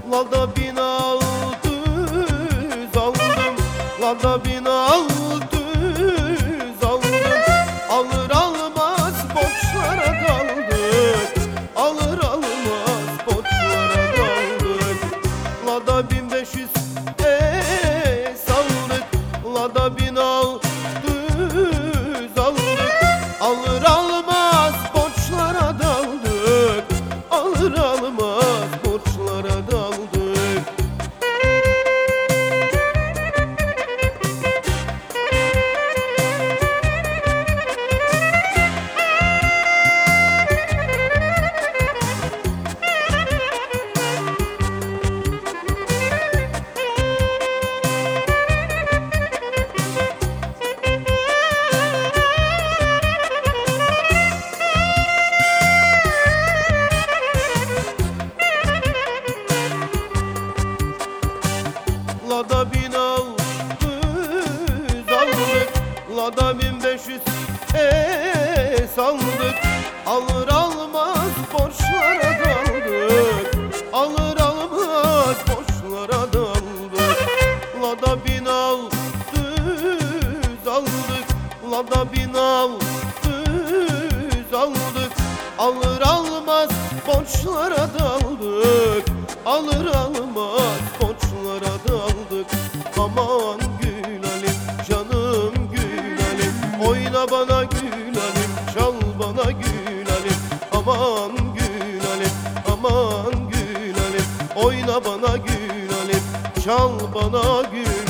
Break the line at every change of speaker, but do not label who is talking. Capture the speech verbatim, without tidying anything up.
Lada bin altı yüz aldım, lada bin altı yüz aldım. Alır almaz borçlara daldık, alır almaz borçlara daldık. Lada bin beş yüz es aldık, lada bin altı yüz aldık. Alır almaz borçlara daldık, alır almaz borçlara daldık. Lada bin altı yüz aldık, lada bin beş yüz es aldık. Alır almaz borçlara daldık, alır almaz borçlara daldık. Lada bin altı yüz aldık, lada bin altı yüz aldık. Alır almaz borçlara daldık, alır almaz borçlara daldık. Aman Gülalim, canım Gülalim, oyna bana Gülalim, çal bana Gülalim. Aman Gülalim, aman Gülalim, oyna bana Gülalim, çal bana Gülalim.